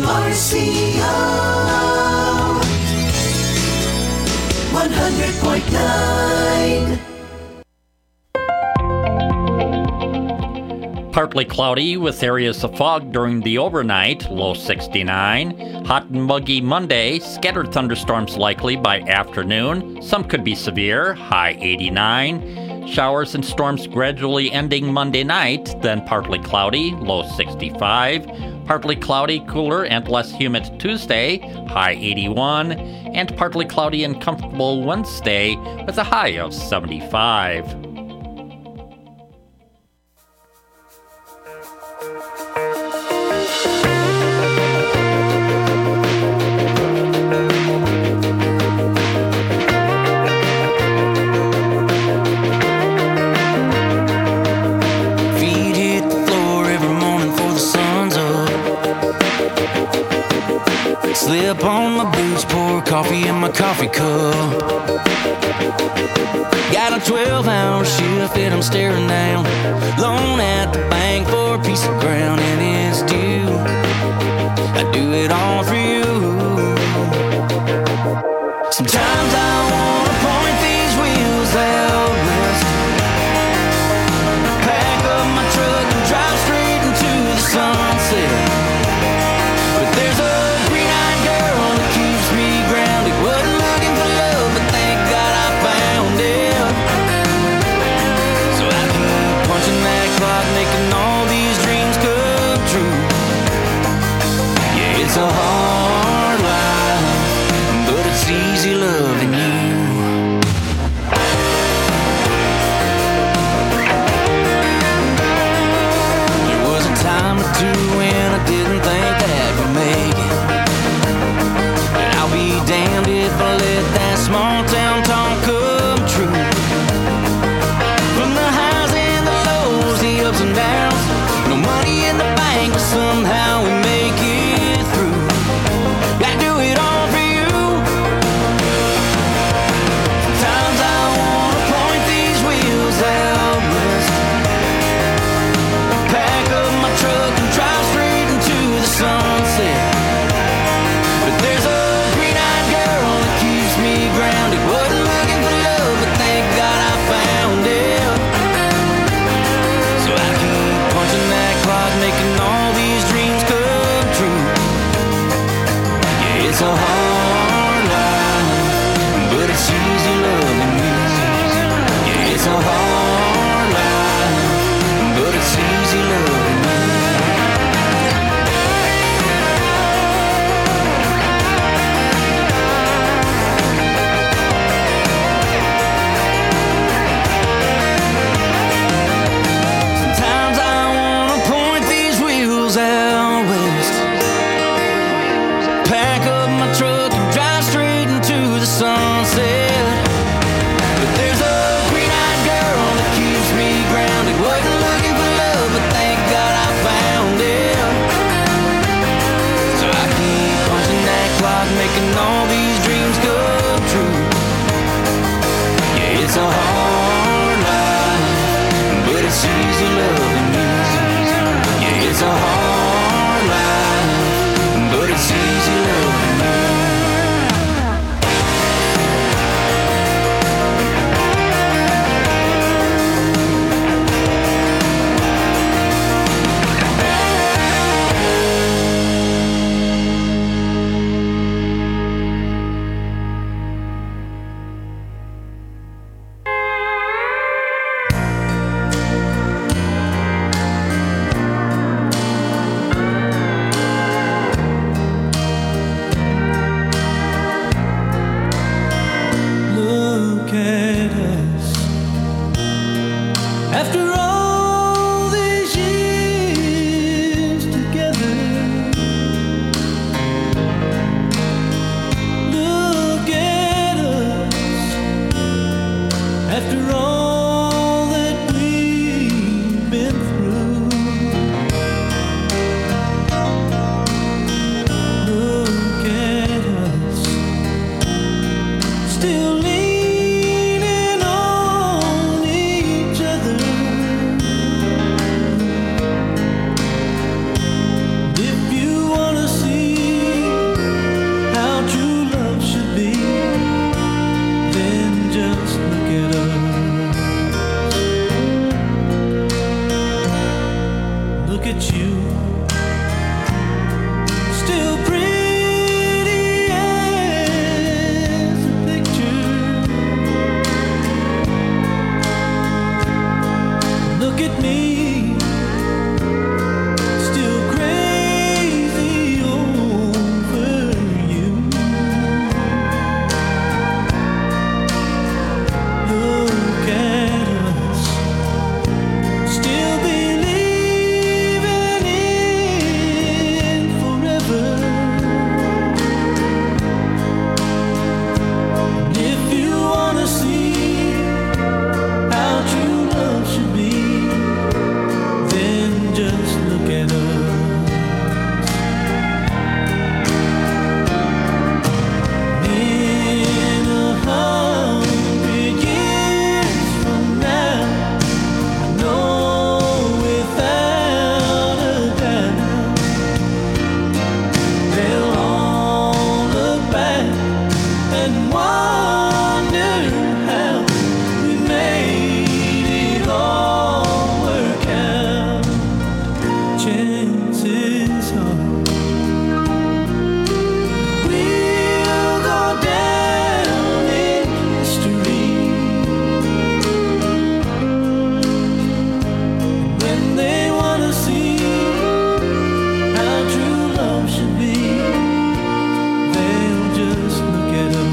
RCO 100.9. Partly cloudy with areas of fog during the overnight, low 69. Hot and muggy Monday, scattered thunderstorms likely by afternoon. Some could be severe, high 89. Showers and storms gradually ending Monday night, then partly cloudy, low 65. Partly cloudy, cooler and less humid Tuesday, high 81. And partly cloudy and comfortable Wednesday with a high of 75. Slip on my boots, pour coffee in my coffee cup. Got a 12-hour shift and I'm staring down. Loan at the bank for a piece of ground and it's due. I do it all for you. Sometimes I wanna point these wheels out west, pack up my truck and drive straight into the sunset. But there's a green-eyed girl that keeps me grounded. Wasn't looking for love, but thank God I found it. So I keep punching that clock, making all these dreams come true. Yeah, it's a hard life, but it's easy loving you. There was a time or two when I didn't think that we'd make it, and I'll be damned if I let that small town talk come true. From the highs and the lows, the ups and downs, no money in the bank, but somehow we make it through. I do it all for you. Sometimes I wanna point these wheels out west, pack up my truck and drive straight into the sunset. But there's a green-eyed girl that keeps me grounded. Wasn't looking for love, but thank God I found it. So I keep punching that clock, making all these dreams come true. Yeah, it's a hard life, but it's easy loving you. Yeah, it's a hard life, but it's easy loving you. Sometimes I wanna point these wheels out west, pack up my truck and drive straight into the sunset. But there's a green-eyed girl that keeps me grounded. Wasn't looking for love, but thank God I found it. So I keep punching that clock, making all these dreams come true. Yeah, it's a hard life, but it's easy loving you. Yeah, it's a hard life, but it's easy loving you. still pretty as a picture. Look at me, still crazy over you. Look at us, still believing in forever. And if you wanna see how true love should be, then just look at us. In 100 years from now, I know without a doubt they'll all look back and wonder how we made it all work out. Chances are we'll go down in history. When they wanna see how true love should be, they'll just look at us.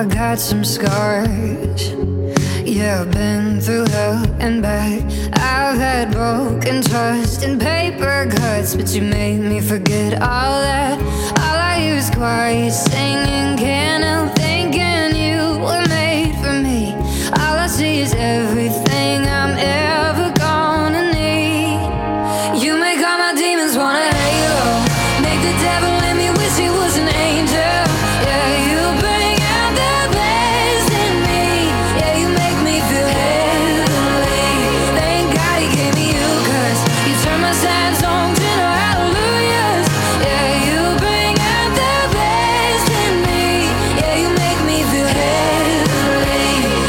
I got some scars. Yeah, I've been through hell and back. I've had broken trust and paper cuts, but you made me forget all that. All I hear is quiet singing, can't help thinking you were made for me. All I see is everything I'm ever gonna need. You make all my demons wanna halo, make the devil in me wish he was an angel. Yeah, you bring out the best in me. Yeah, you make me feel heavenly. Thank God he gave me you, 'cause you turn my sad songs into hallelujahs. Yeah, you bring out the best in me. Yeah, you make me feel heavenly.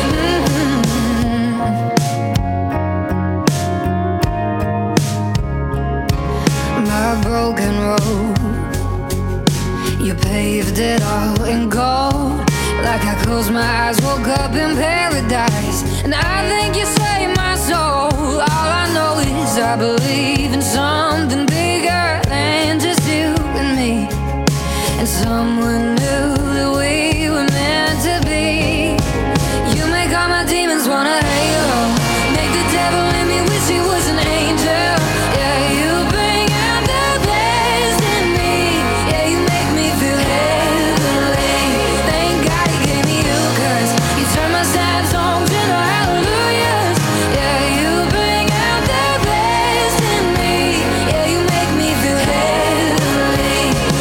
My broken road, you paved it all in gold. Like I closed my eyes, woke up in paradise, and I think you saved my soul. All I know is I believe in something bigger than just you and me, and someone knew that we were meant to be. You make all my demons wanna halo, make the devil in me wish he was an angel. Yeah, you bring out the best in me. Yeah, you make me feel heavenly. Thank God he gave me you, 'cause you turn my sad songs into hallelujahs. Yeah, you bring out the best in me. Yeah, you make me feel heavenly.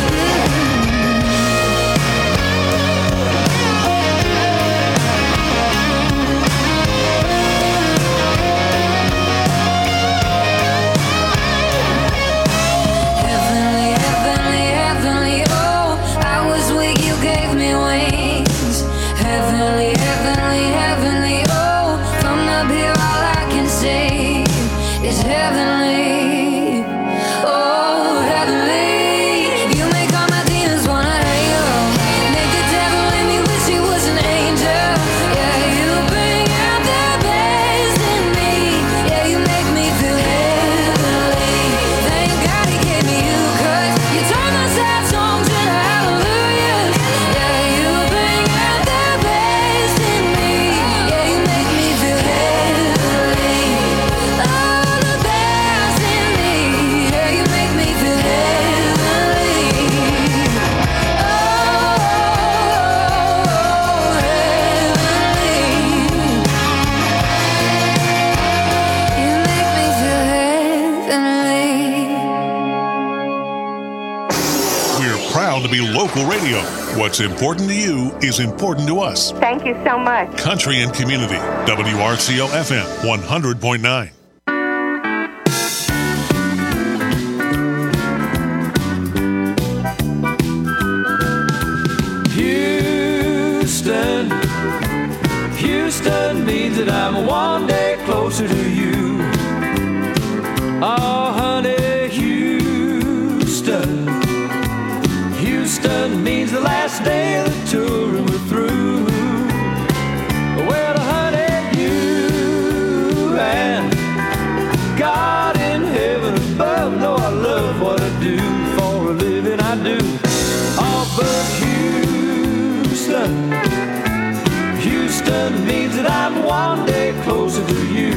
Heavenly, heavenly, heavenly, oh, I was weak, you gave me wings. Heavenly, heavenly, heavenly, oh, from up here all I can see is heavenly. Oh, heavenly, you make all my demons wanna halo, make the devil in me wish he was an angel. Yeah, you bring out the best in me. Yeah, you make me feel heavenly. Thank God he gave me you, 'cause you turn my sad songs into hallelujahs. Yeah, you bring out the best in me. Yeah, you make me feel heavenly. Oh, the best in me. Yeah, you make me feel heavenly. Oh, heavenly. You make me feel heavenly. We're proud to be local radio. What's important to you is important to us. Thank you so much. Country and Community, WRCO FM 100.9. Houston, Houston means that I'm one day closer to you. Oh, honey, Houston, Houston means the last day of the tour and we're through. Well, honey, you and God in heaven above know I love what I do. For a living I do. Oh, but Houston, Houston means that I'm one day closer to you.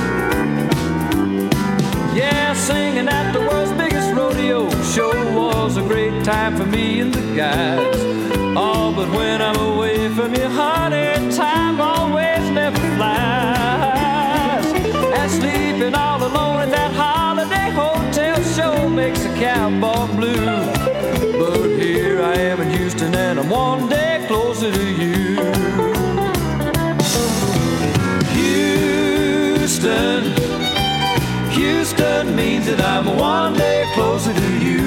Yeah, singing at the world's biggest rodeo show was a great time for me and the guys. Oh, but when I'm away from you, honey, time always never flies. And sleeping all alone at that holiday hotel show makes a cowboy blue. But here I am in Houston and I'm one day closer to you. Houston, Houston means that I'm one day closer to you.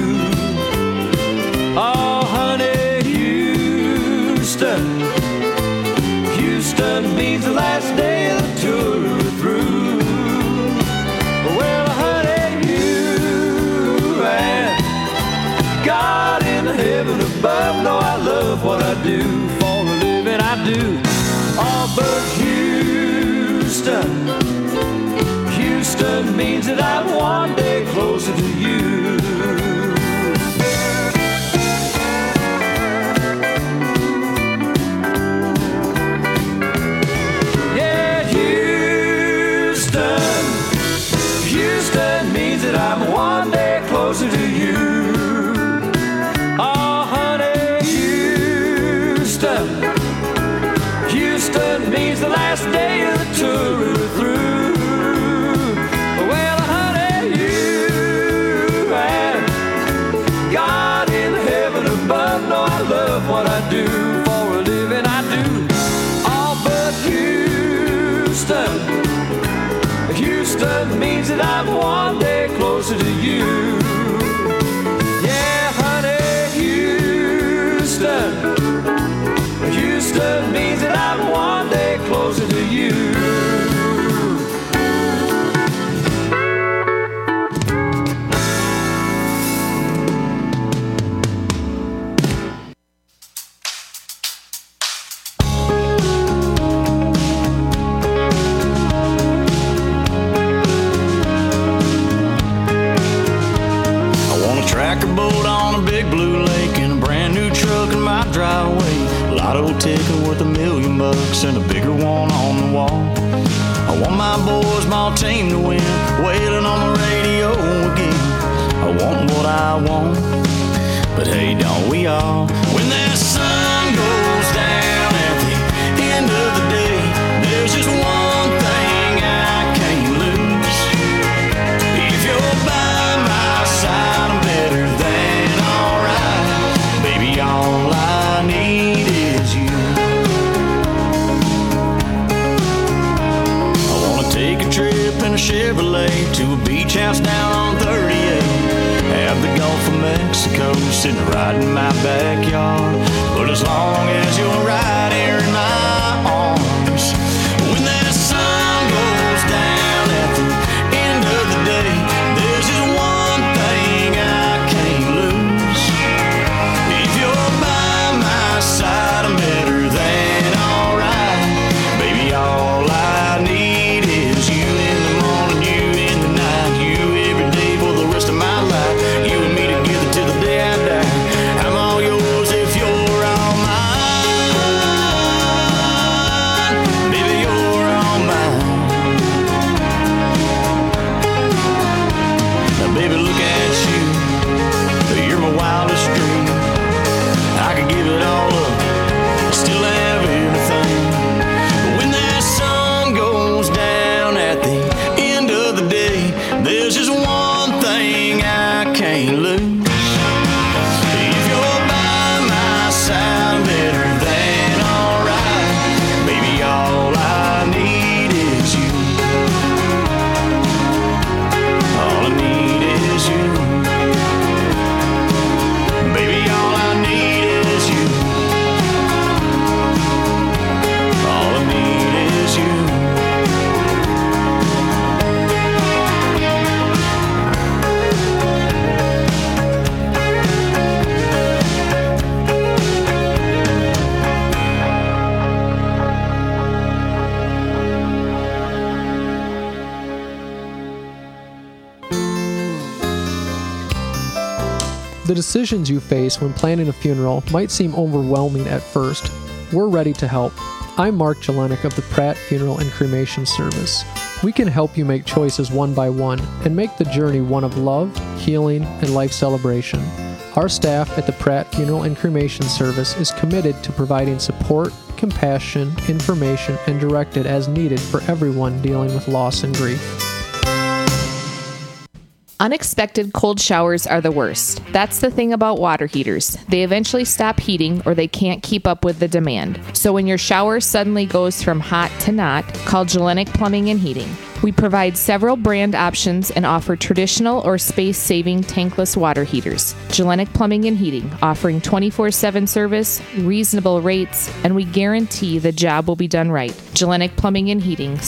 Oh, honey, Houston, Houston means the last day of the tour we're through. Well, honey, you and God in heaven above know I love what I do. For a living I do. Oh, but Houston, Houston means that I'm one day closer to you. means that I'm one day closer to you. Yeah, honey, Houston. Houston means that I'm one day closer to you. Ticket worth $1 million and a bigger one on the wall. I want my boys, my team to win, wailing on the radio again. I want what I want, but hey, don't we all? When that sun goes down at the end of the day, there's just one thing I can't lose. If you're by my side, I'm better than alright. Baby, all I need is you. Take a trip in a Chevrolet to a beach house down on 38. Have the Gulf of Mexico sitting right in my backyard. But as long as you're right here in my arms, when that sun goes down at the end of the day, there's just one thing I can't lose. If you're by my side, I'm better than alright. Baby, all I need is you in the morning, you in the night, you every day for the rest of my life. You and me together till the day I die. I'm all yours if you're all mine. Baby, you're all mine. Now, baby, look at you. You're my wildest dream. I could give it all up, still have everything. But when that sun goes down at the end of the day, there's just one thing I can't lose. If you're by my side, I'm better than alright. Baby, all I need is you. All I need is you. Baby, all I need is you. All I need is you. The decisions you face when planning a funeral might seem overwhelming at first. We're ready to help. I'm Mark Jelinek of the Pratt Funeral and Cremation Service. We can help you make choices one by one and make the journey one of love, healing, and life celebration. Our staff at the Pratt Funeral and Cremation Service is committed to providing support, compassion, information, and directed as needed for everyone dealing with loss and grief. Unexpected cold showers are the worst. That's the thing about water heaters. They eventually stop heating or they can't keep up with the demand. So when your shower suddenly goes from hot to not, call Jelinek Plumbing and Heating. We provide several brand options and offer traditional or space-saving tankless water heaters. Jelinek Plumbing and Heating, offering 24/7 service, reasonable rates, and we guarantee the job will be done right. Jelinek Plumbing and Heating,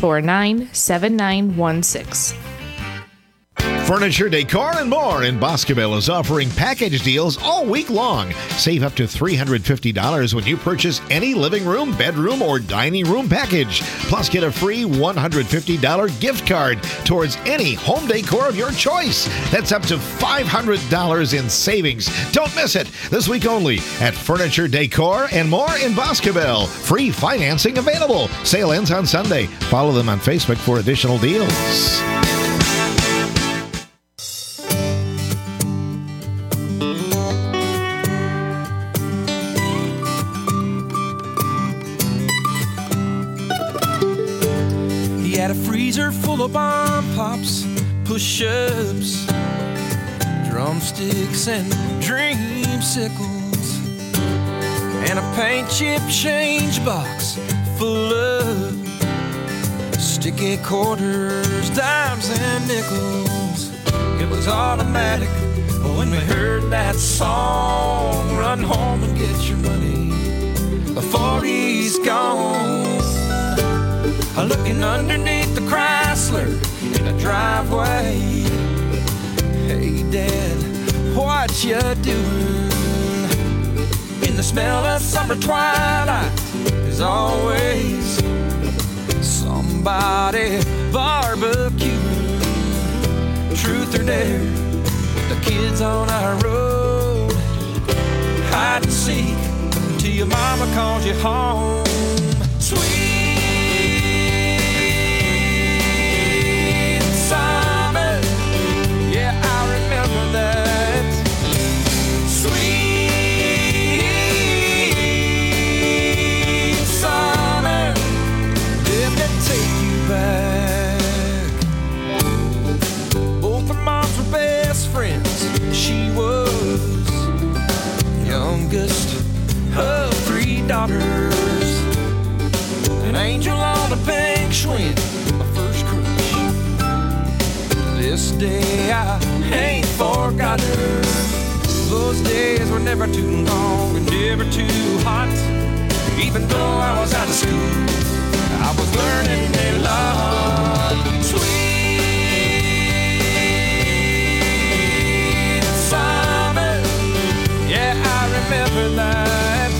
649-7916. Furniture, decor, and more in Boscoville is offering package deals all week long. Save up to $350 when you purchase any living room, bedroom, or dining room package. Plus, get a free $150 gift card towards any home decor of your choice. That's up to $500 in savings. Don't miss it. This week only at Furniture, Decor, and More in Boscoville. Free financing available. Sale ends on Sunday. Follow them on Facebook for additional deals. Had a freezer full of bomb pops, push-ups, drumsticks and dreamsicles, and a paint chip change box full of you get quarters, dimes, and nickels. It was automatic. But when we heard that song, run home and get your money before he's gone. Looking underneath the Chrysler in the driveway. Hey, Dad, what you doing? In the smell of summer twilight, there's always somebody barbecuing. Truth or dare, the kids on our road, hide and seek till your mama calls you home. Sweet summer, yeah, I remember that. Sweet summer, let me take you back. Both our moms were best friends. She was youngest of 3 daughters. An angel on a pink Schwinn, my first crush. This day I ain't forgot her. Those days were never too long and never too hot. Even though I was out of school, I was learning a lot. Sweet summer, yeah, I remember that.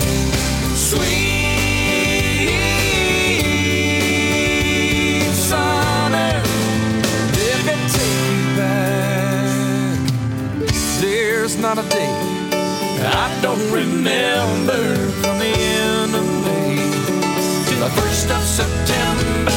Sweet summer, let me take you back. There's not a day I don't remember from the end of May to the 1st of September.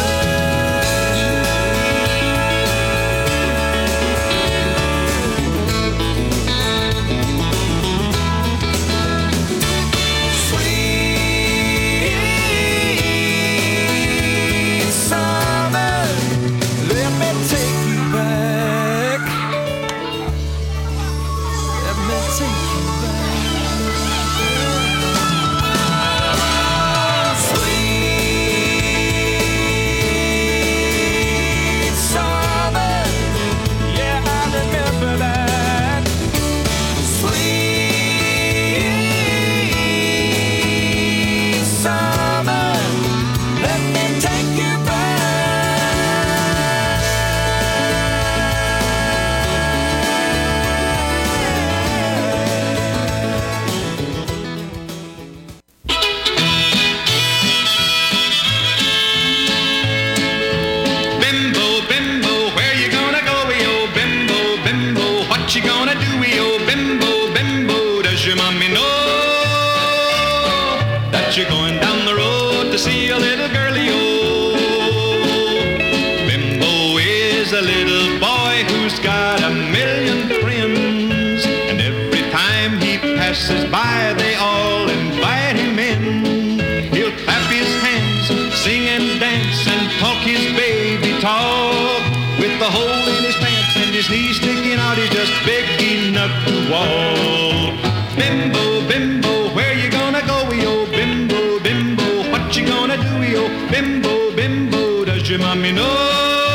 By, they all invite him in. He'll clap his hands, sing and dance, and talk his baby talk. With the hole in his pants and his knees sticking out, he's just big enough to walk. Bimbo, bimbo, where you gonna go, yo? Bimbo, bimbo, what you gonna do, yo? Bimbo, bimbo, does your mommy know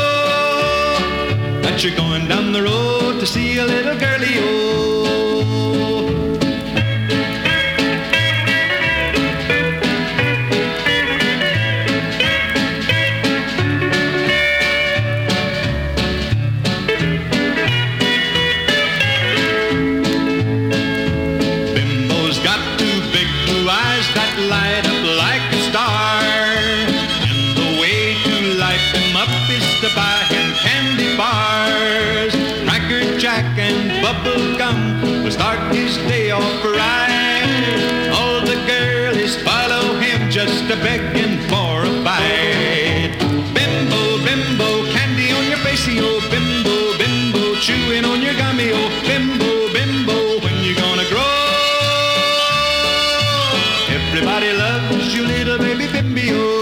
that you're going down the road to see a little girlie, yo? Bubble gum will start his day off right. All the girlies follow him just a begging for a bite. Bimbo, bimbo, candy on your face, oh. Bimbo, bimbo, chewing on your gummy, oh. Bimbo, bimbo, when you gonna grow? Everybody loves you, little baby Bimby, oh.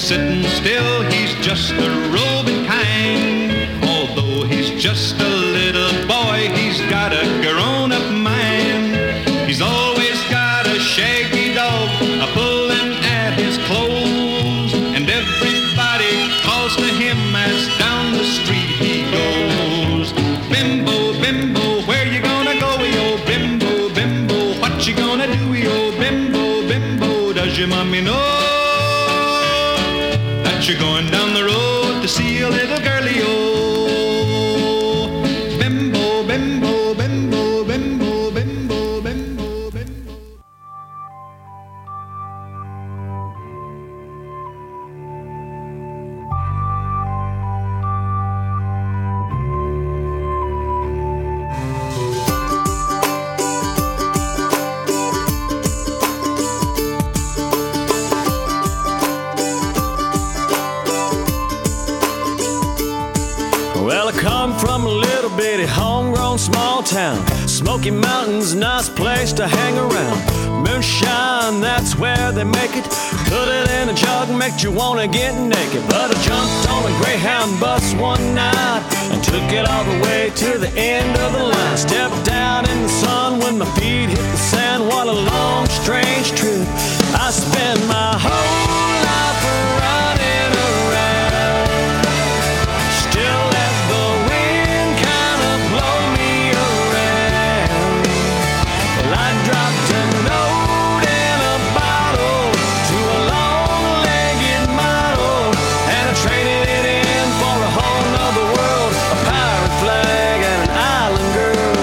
sitting still, he's just a roving kind. Although he's just a little boy, he's got a grown-up mind. He's always got a shaggy dog a-pulling at his clothes, and everybody calls to him as down the street he goes. Bimbo, Bimbo, where you gonna go, yo? Bimbo, Bimbo, what you gonna do, yo? Bimbo, Bimbo, does your mommy know that you're going down the road to see a little girlie, yo? Bimbo, Bimbo, Bimbo, Bimbo, Bimbo, Bimbo, Bimbo. Well, I come from a little bitty homegrown small town. Smoky Mountains, nice place to hang around. Moonshine, that's where they make it. Put it in a jug, make you wanna get naked. But I jumped on a Greyhound bus one night and took it all the way to the end of the line. Stepped down in the sun when my feet hit the sand. What a long, strange trip. I spent my whole life running around. Still let the wind kind of blow me around. Well, I dropped a note in a bottle to a long-legged model, and I traded it in for a whole nother world, a pirate flag and an island girl.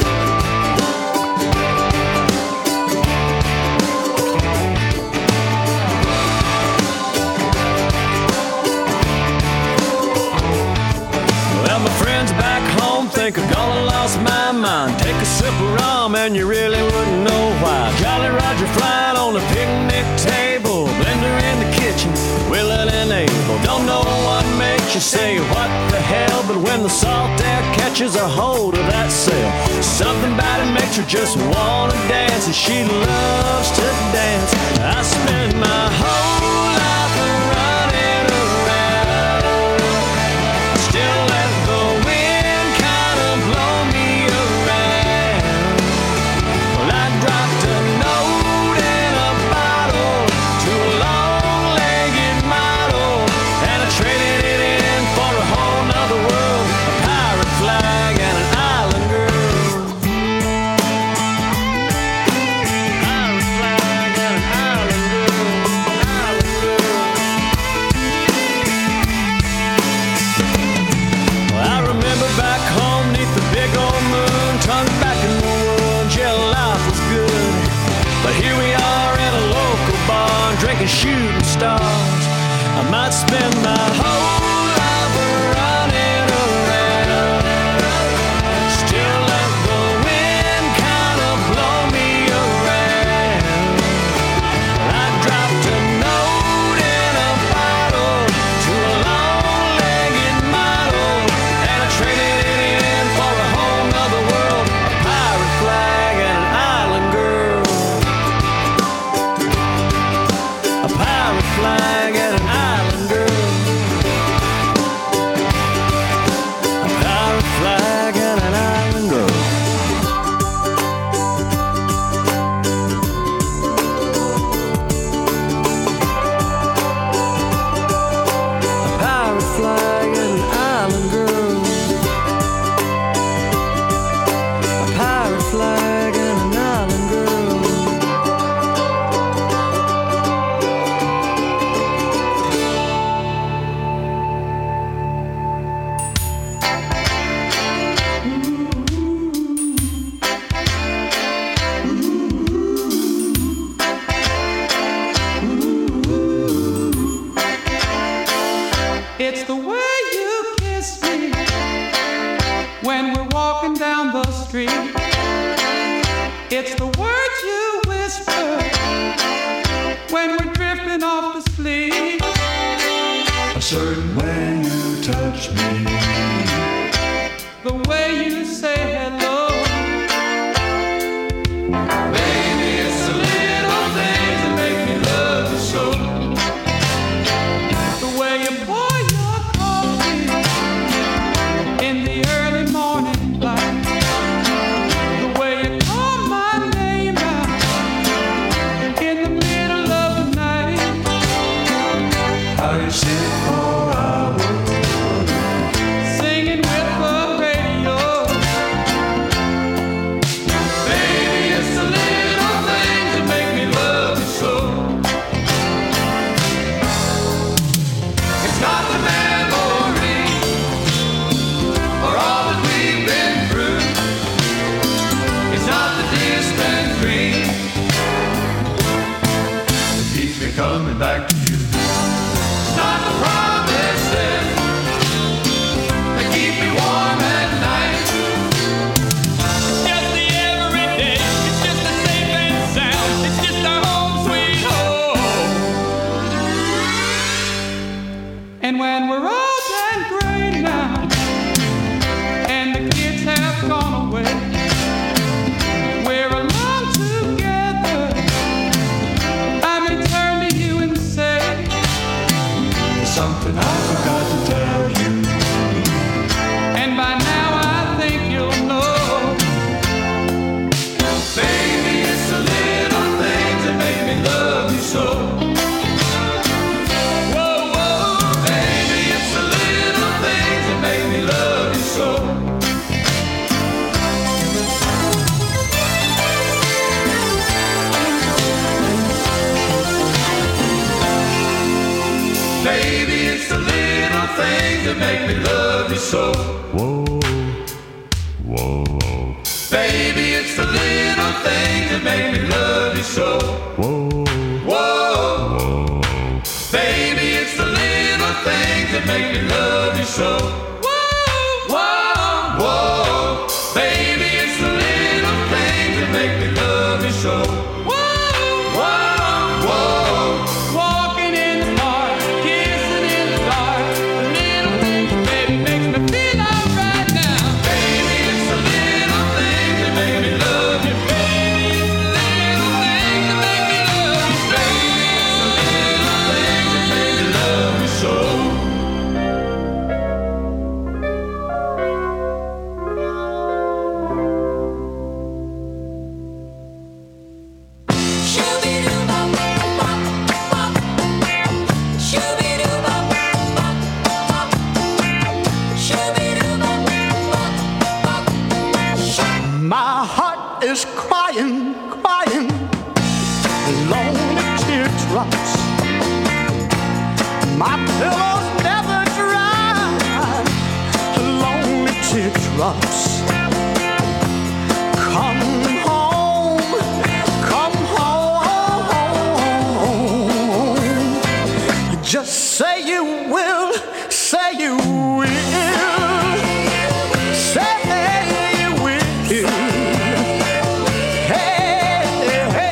Well, my friends back home think I've gone and lost my mind. Take a sip of rum and you really wouldn't know why. Jolly Roger flying on a picnic table, blender in the kitchen, willing and able. Don't know what makes you say what the hell, but when the salt air catches a hold of that sail, something about it makes her just wanna dance, and she loves to dance. I spend my whole life running around. Still let the wind kind of blow me around. Well, I dropped a note in a bottle to a long-legged model, and I traded it in for a whole nother world, a pirate flag and an island girl. Pirate flag and an island girl, island girl. Well, I remember back home neath the big old moon, tongue back in the woods, yeah, life was good. But here we are in a local bar, drinking shooting stars. I might spend my whole life running around. Still let the wind kind of blow me around. I dropped a note in a bottle to a long-legged model, and I traded it in for a whole nother world, a pirate flag and an island girl. A pirate flag and an island girl. A pirate flag and an island girl. A pirate flag and an island girl. A pirate flag and an island girl. It's the way you kiss me when we're walking down the street. It's the words you whisper when we're drifting off to sleep. A certain way you touch me, The way you say hello. baby, it's the little things that make me love you so. it's the little things that make me love you so. Whoa, whoa. Baby, it's the little things that make me love you so. Whoa, whoa, whoa. Baby, it's the little things that make me love you so. Whoa, whoa, whoa. Baby, it's the little things that make me love you so. Whoa, whoa, whoa. Walking in the park, kissing in the dark. The little things, baby, makes me feel alright now. Baby, it's the little things that make me love you. Baby, it's the little things that make me love you. Baby, it's the little things that make me love you so. My heart is crying, crying, lonely teardrops. My pillow's never dry, lonely teardrops. Come home, come home. Just say you will, say you will. Say you will. Hey, hey.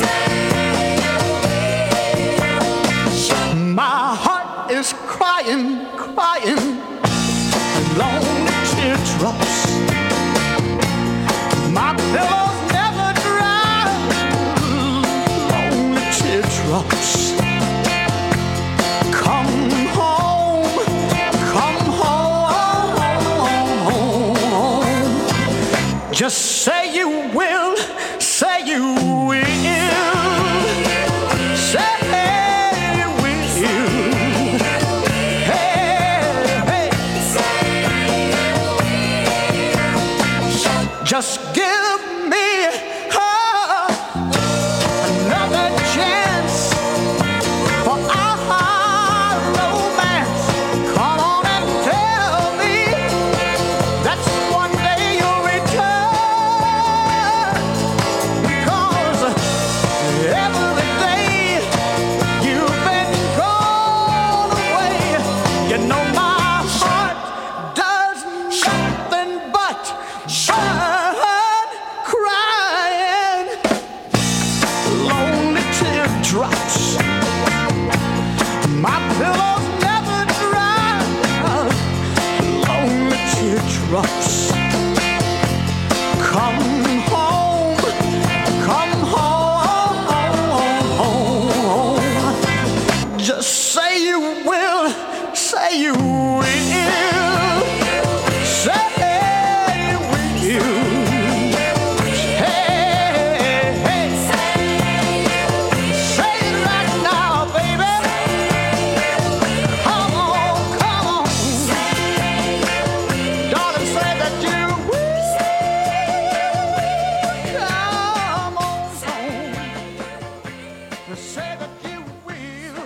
My heart is crying, crying, lonely teardrops. My pillow's never dry, lonely teardrops. Come home, come home. Just say you will, say you will. Say you will. Hey, hey. Just give me another chance for our romance. Come on and tell me that one day you'll return. Because every day you've been gone away, you know my heart does nothing but burn, crying, lonely teardrops. My pillow's never dry, lonely teardrops. Come home, come home. Just say you will, say you will. Say you will. Hey, hey. Say it right now, baby. Come on, come on. Darling, say that you will. Come on home. Say that you will.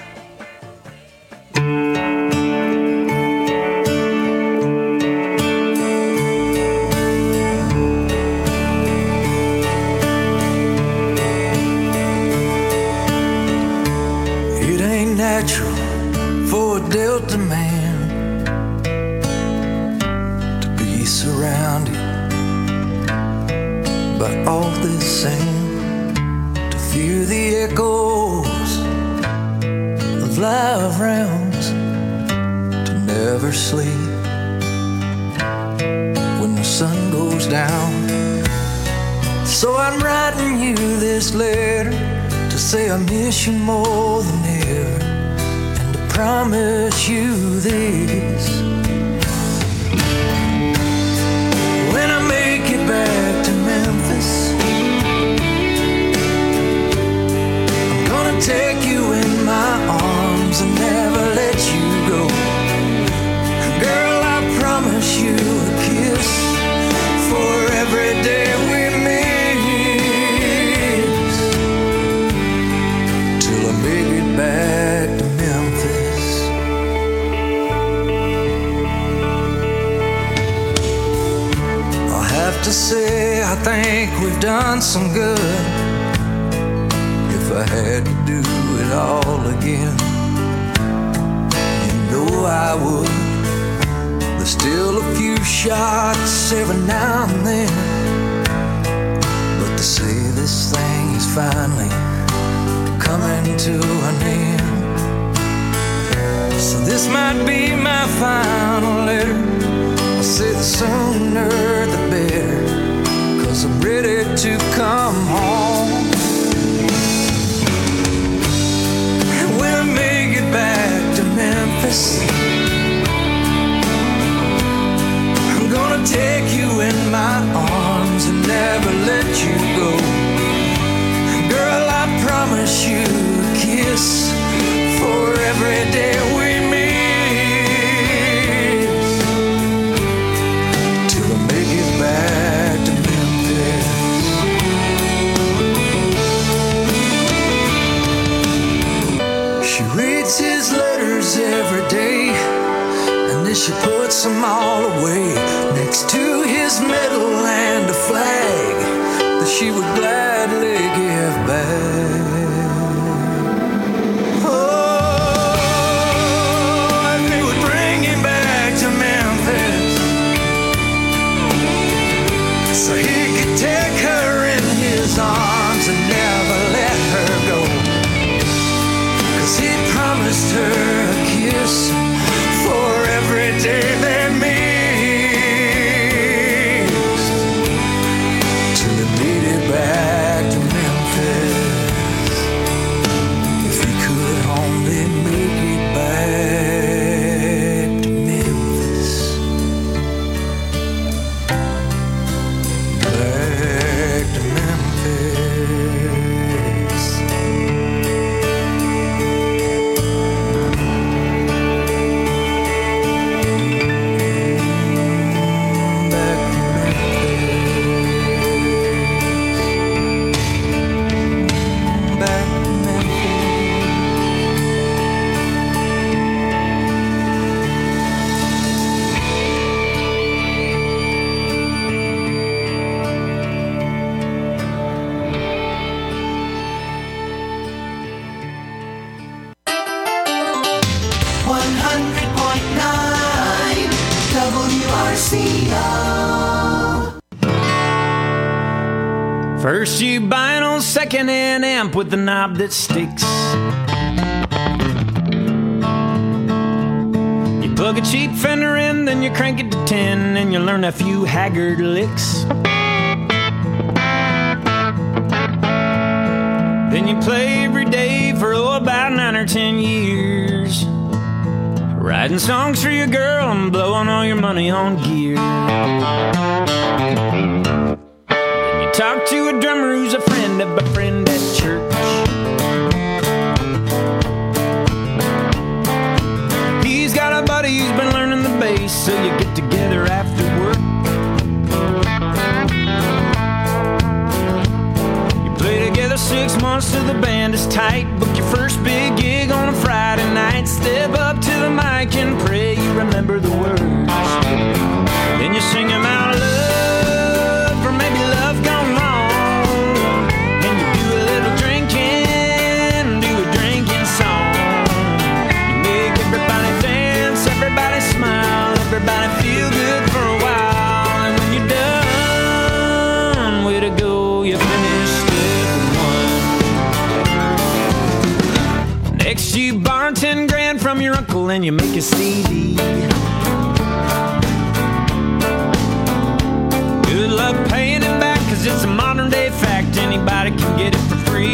It ain't natural for a Delta man to be surrounded by all this sand, to feel the echoes of live rounds, to never sleep when the sun goes down. So I'm writing you this letter to say I miss you more than ever, and to promise you this: when I make it back to Memphis, I'm gonna take you in my arms and never let you go. Girl, I promise you a kiss for every day we miss, till I make it back to Memphis. have to say I think we've done some good. If I had to do it all again, you know I would. There's still a few shots every now and then, but to say this thing is finally coming to an end. So this might be my final letter. I'll say the sooner the better, 'cause I'm ready to come home. And when I make it back to Memphis, I'm gonna take you in my arms and never let you go. Girl, I promise you a kiss for every day we meet, till I make it back to Memphis. She reads his letters every day, and then she puts them all away next to his medal and a flag that she would gladly give back. So he could take her in his arms and never let her go, 'cause he promised her a kiss for every day they meet, till he made it back to Memphis. If he could only make it back to Memphis. Back to Memphis. Back to First you buy an old second-hand amp with the knob that sticks. You plug a cheap Fender in, then you crank it to 10, and you learn a few Haggard licks. Then you play every day for about 9 or 10 years, writing songs for your girl and blowing all your money on gear. Talk to a drummer who's a friend of a friend at church. He's got a buddy who's been learning the bass, so you get together after work. You play together 6 months till the band is tight. Book your first big gig on a Friday night. Step up to the mic and pray you remember the words. Then you sing them out loud for maybe love gone wrong. And you do a little drinking, do a drinking song. You make everybody dance, everybody smile, everybody feel good for a while. And when you're done, way to go, you finish step 1. Next you borrow 10 grand from your uncle and you make a CD. Good luck paying it back, 'cause it's a modern day fact, anybody can get it for free.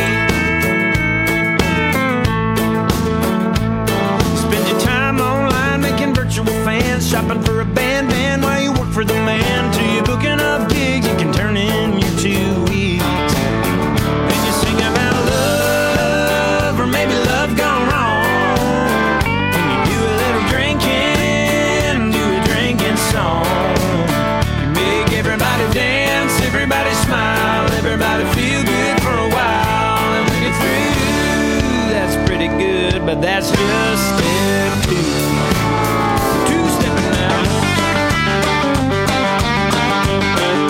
Spend your time online making virtual fans, shopping for a band while you work for the man. Till you're booking up gigs, you can turn in your 2 weeks. Then you sing about love, or maybe love gone wrong. And you do a little drinking, do a drinking song. Everybody dance, everybody smile, everybody feel good for a while. And when you're through, that's pretty good, but that's just step 2. 2 stepping out.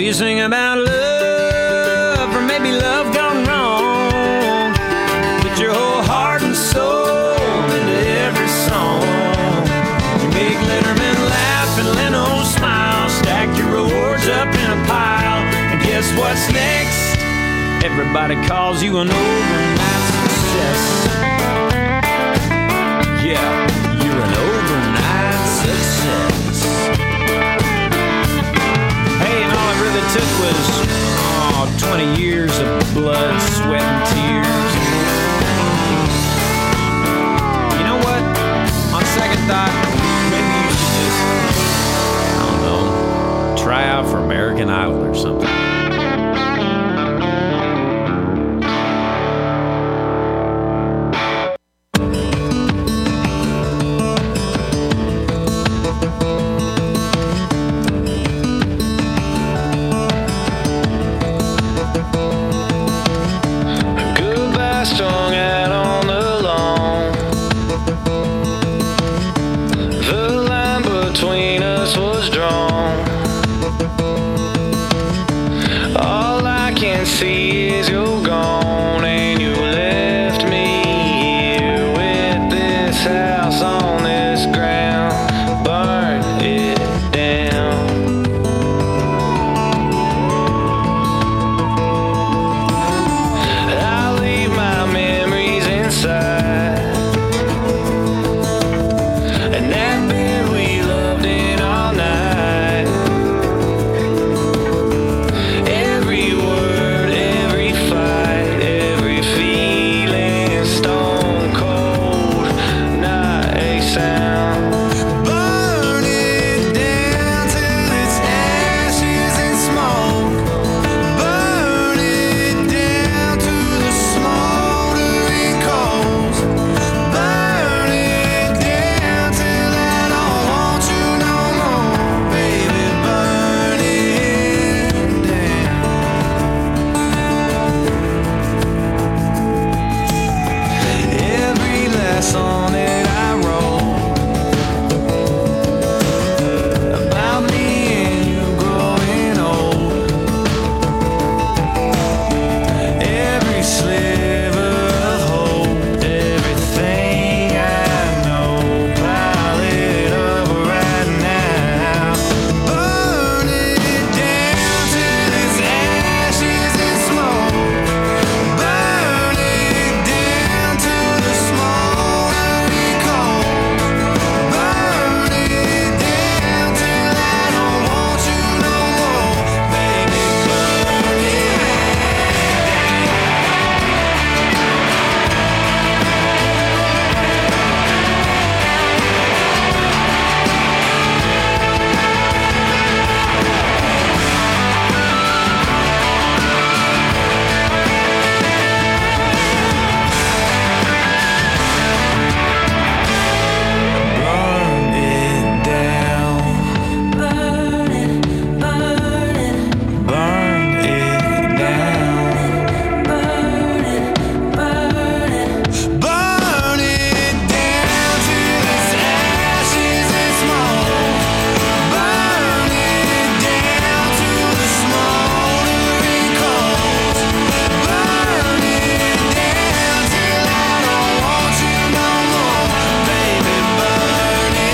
you sing about love, or maybe love gone wrong. Put your whole heart and soul into every song. You make Letterman laugh and Leno smile. Stack your rewards up in a pile. And guess what's next? Everybody calls you an overnight success. Yeah, you're an overnight success. Hey, and all it really took was 20 years of blood, sweat, and tears. You know what? On second thought, maybe you should just, I don't know, try out for American Idol or something. Strung out on the lawn. The line between us was drawn. All I can see is you're gone, and you left me here with this house on this ground. Burn it down. And that bed we loved in all night. Every word, every fight, every feeling, stone cold, not a sound. Burn it down till it's ashes and smoke. Burn it down to the smoldering coals. Burn it down till I don't want you no more, baby. Burn it down. Every last song that I wrote about me and you growing old. Every sliver of hope, everything I know, pile it up right now. Burn it down till it's ashes and smoke. Burn it down to the smoldering coals. Burn it down till I don't want you no more, baby. Burn it down. Burn it down. Burn it, burn it. Burn it down. Burn it, burn it. Burn it down till it's ashes and smoke. Burn it down to the smoldering coals. Burn it down till I don't want you no more, baby. Burn it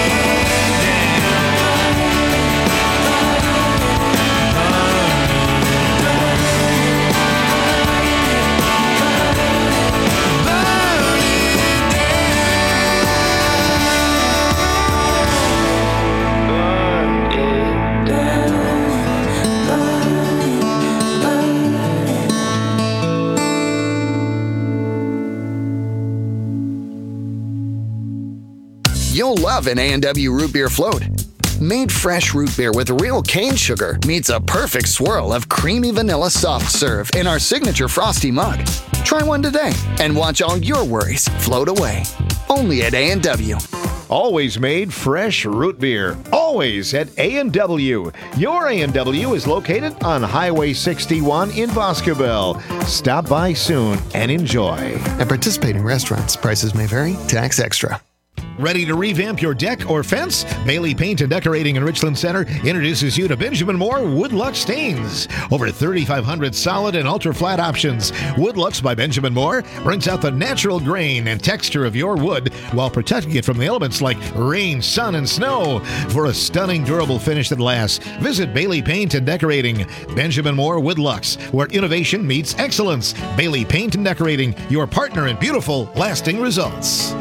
You'll love an A&W root beer float. Made fresh root beer with real cane sugar meets a perfect swirl of creamy vanilla soft serve in our signature frosty mug. Try one today and watch all your worries float away. Only at A&W. Always made fresh root beer. Always at A&W. Your A&W is located on Highway 61 in Boscobel. Stop by soon and enjoy. At participating restaurants, prices may vary. Tax extra. Ready to revamp your deck or fence? Bailey Paint and Decorating in Richland Center introduces you to Benjamin Moore Woodlux Stains. Over 3,500 solid and ultra-flat options. Woodlux by Benjamin Moore brings out the natural grain and texture of your wood while protecting it from the elements like rain, sun, and snow. For a stunning, durable finish that lasts, visit Bailey Paint and Decorating. Benjamin Moore Woodlux, where innovation meets excellence. Bailey Paint and Decorating, your partner in beautiful, lasting results.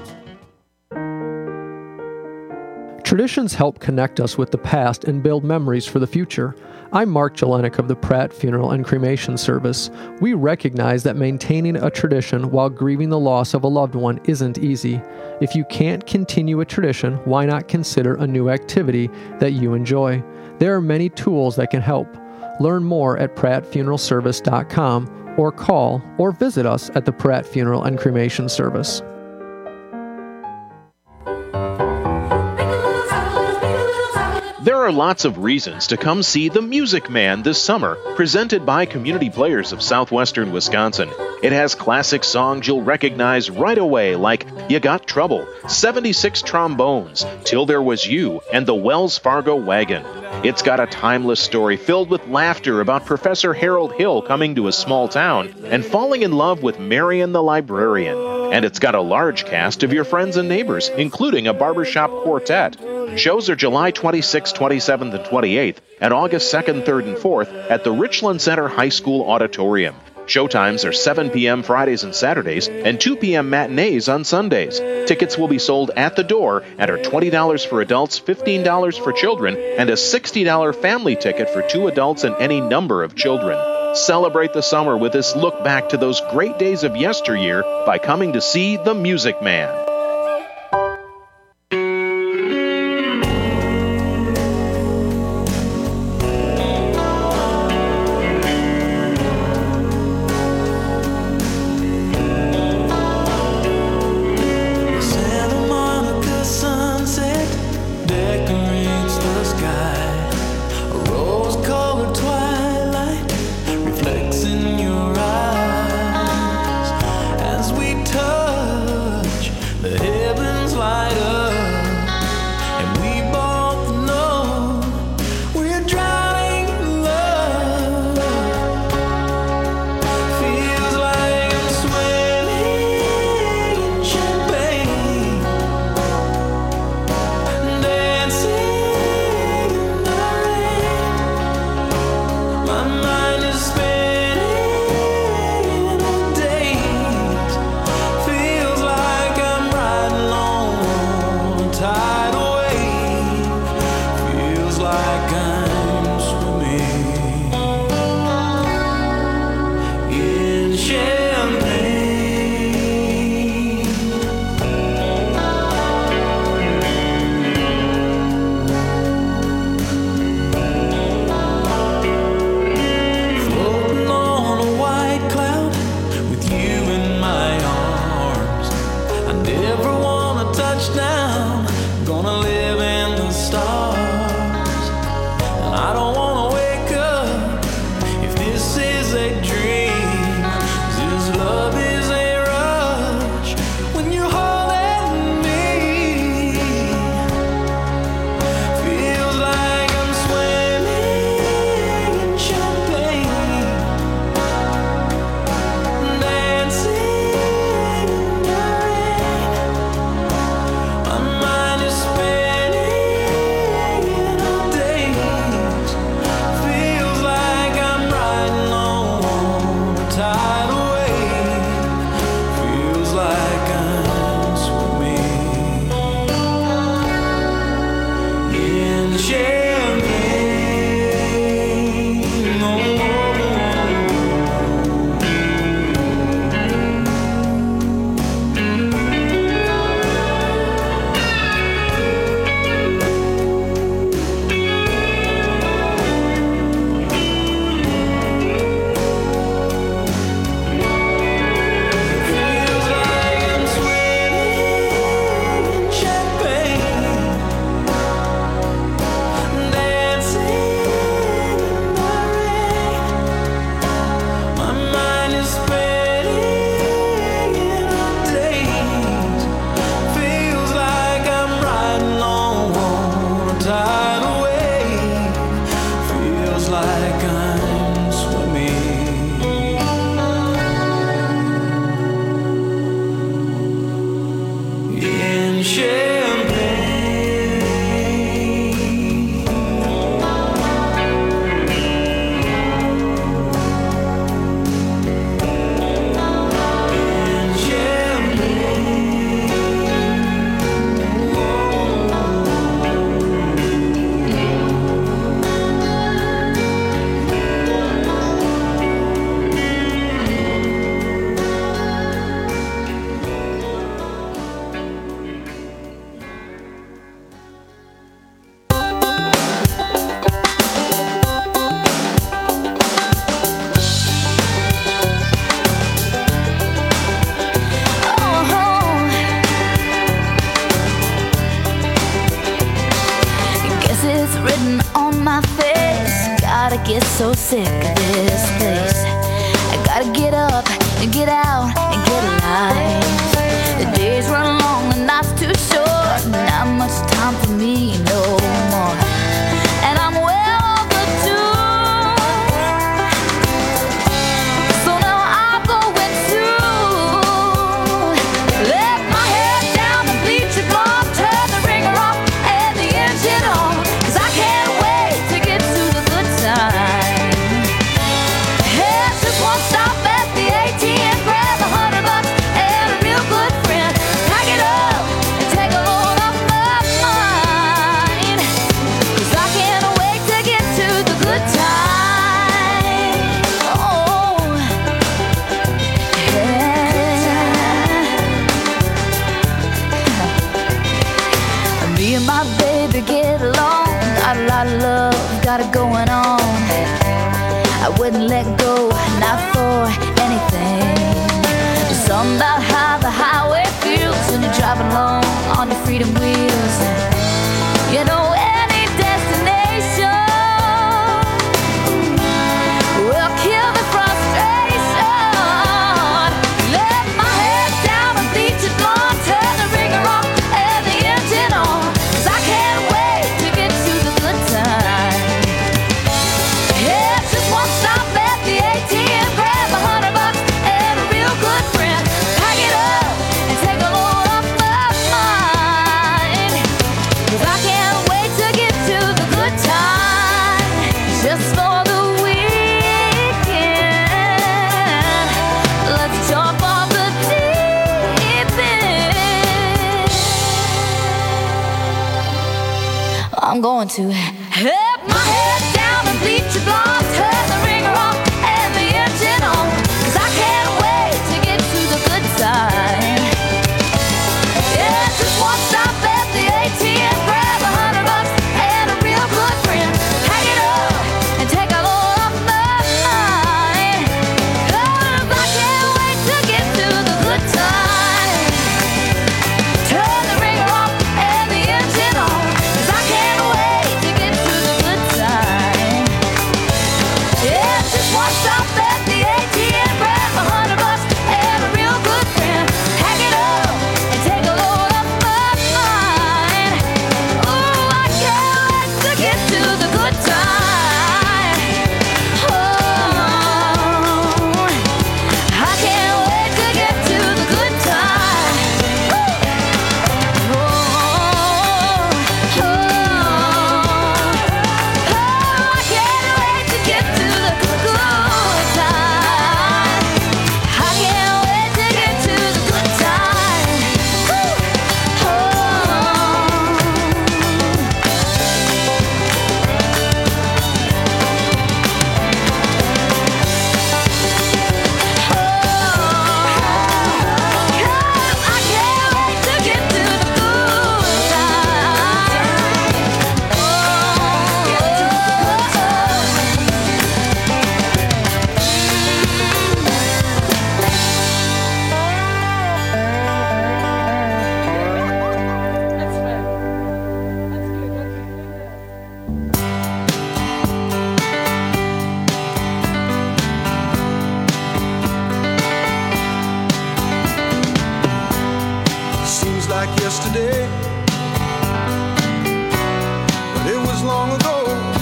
Traditions help connect us with the past and build memories for the future. I'm Mark Jelenik of the Pratt Funeral and Cremation Service. We recognize that maintaining a tradition while grieving the loss of a loved one isn't easy. If you can't continue a tradition, why not consider a new activity that you enjoy? There are many tools that can help. Learn more at prattfuneralservice.com or call or visit us at the Pratt Funeral and Cremation Service. There are lots of reasons to come see The Music Man this summer, presented by Community Players of Southwestern Wisconsin. It has classic songs you'll recognize right away, like You Got Trouble, 76 Trombones, Till There Was You, and the Wells Fargo Wagon. It's got a timeless story filled with laughter about Professor Harold Hill coming to a small town and falling in love with Marion the librarian. And it's got a large cast of your friends and neighbors, including a barbershop quartet. Shows are July 26th, 27th, and 28th, and August 2nd, 3rd, and 4th at the Richland Center High School Auditorium. Showtimes are 7 p.m. Fridays and Saturdays and 2 p.m. matinees on Sundays. Tickets will be sold at the door and are $20 for adults, $15 for children, and a $60 family ticket for 2 adults and any number of children. Celebrate the summer with this look back to those great days of yesteryear by coming to see The Music Man. The get so sick of this place. I gotta get up and get out and get alive. The days run long, the nights too short. Not much time for me no more. And I'm well overdue. So now I'm going to let my head down and bleach it blonde, turn the ringer off and the engine on. 'Cause I can't wait to get to the good time. Head just one stop at the ATM, grab $100 and a real good friend. Pack it up and take a load off my mind. 'Cause I can't wait to get to the good time. Oh, yeah. Me and my baby get along. Got a lot of love, got it going on. I wouldn't let go, not for anything. There's something about how the highway feels when you're driving along on your freedom wheels. You know, any destination will kill the frustration. Let my head down and bleach it blonde, turn the ringer off and the engine on. 'Cause I can't wait to get to the good time. Yeah, just one stop at the ATM, grab $100 and a real good friend. Pack it up and take a load off my mind. 'Cause I can't wait to get to the good time. Just for the weekend, let's jump off the deep end. I'm going to have my head down and bleach it blonde, turn the ringer off and the engine on. 'Cause I can't wait to get to the good time. Yeah, just one stop at the ATM, grab $100 and a real good friend. Pack it up and take a load off my mind. 'Cause I can't wait to get to the good time. Turn the ringer off and the engine on. 'Cause I can't wait to get to the good time. Yeah, just one stop at the ATM, grab $100 and a real good friend. Pack it up and take a load off my mind. Oh, I can't wait to get to the good time. Oh, I can't wait to get to the good time. I can't wait to get to the good time. I can't wait to get to the good time. I can't wait to get to the good Seems like yesterday, but it was long ago.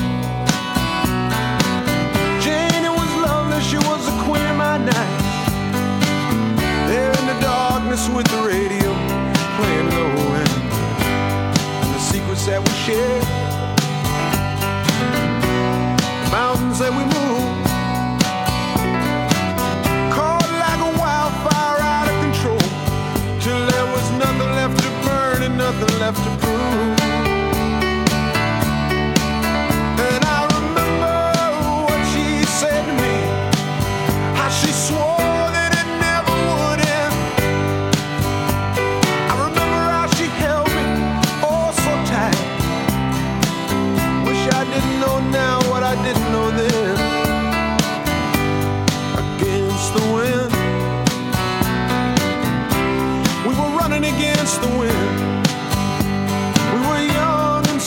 Jane, it was lovely, she was the queen of my night. There in the darkness with the radio playing low, and the secrets that we shared, the mountains that we moved, caught like a wildfire out of control, till there was nothing left to burn and nothing left to prove. And I remember what she said to me, how she swore that it never would end. I remember how she held me oh so tight. Wish I didn't know now what I didn't know then. Against the wind, we were running against the wind.